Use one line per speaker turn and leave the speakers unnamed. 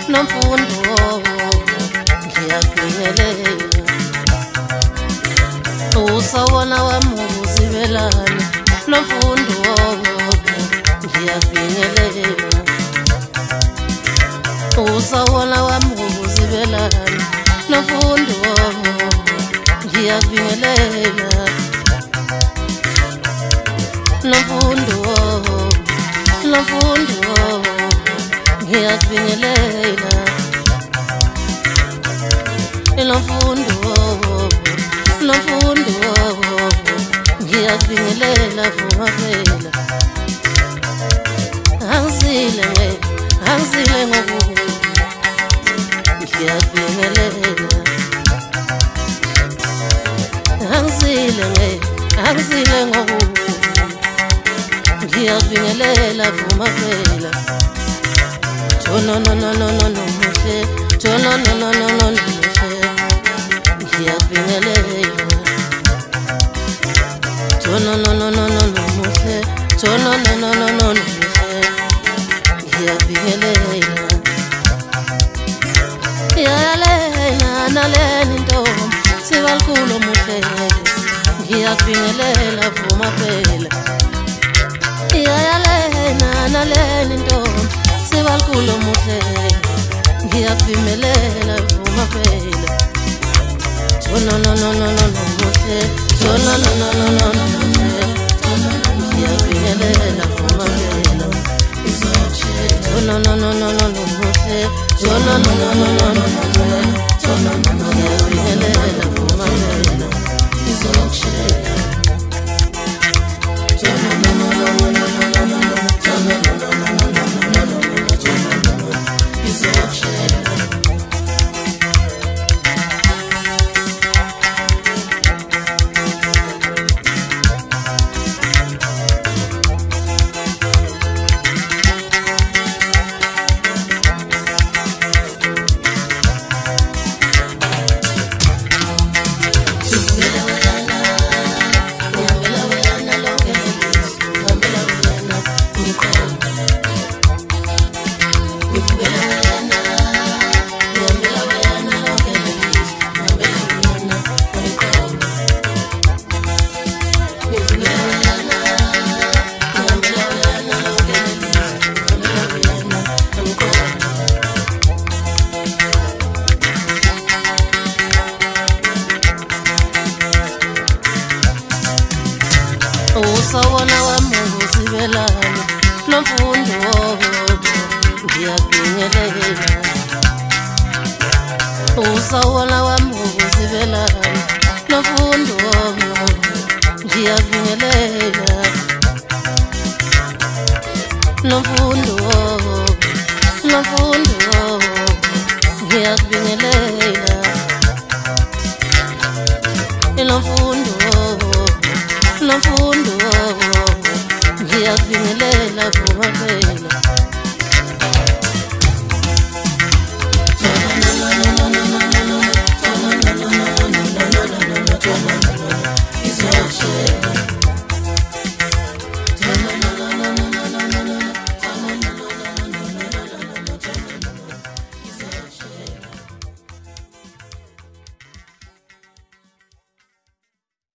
nomfundo ngiyakubingelela usawona wami uzibelane nomfundo ngiyakubingelela usawona wami uzibelane nomfundo ngiyakubingelela nomfundo ngiyakubingelela nomfundo ngiyakubingelela vuma phela angizile ngokubi ngiyakubingelela angizile ngokubi ngiyakubingelela vuma phela no muhle no muhle ngiyakubingelela no muhle no muhle ngiyakubingelela yalena nalena ntombi sibalukhulu muhle ngiyakubingelela vuma phela yalena nalena ntombi sibalukhulu muhle ngiyakubingelela vuma phela no muhle no muhle ngiyakubingelela vuma phela no muhle no ngiyakubingelela vuma phela usawona wami uzibelane nomfundo ngiyakubingelela usawona wami uzibelane nomfundo ngiyakubingelela nomfundo ngiyakubingelela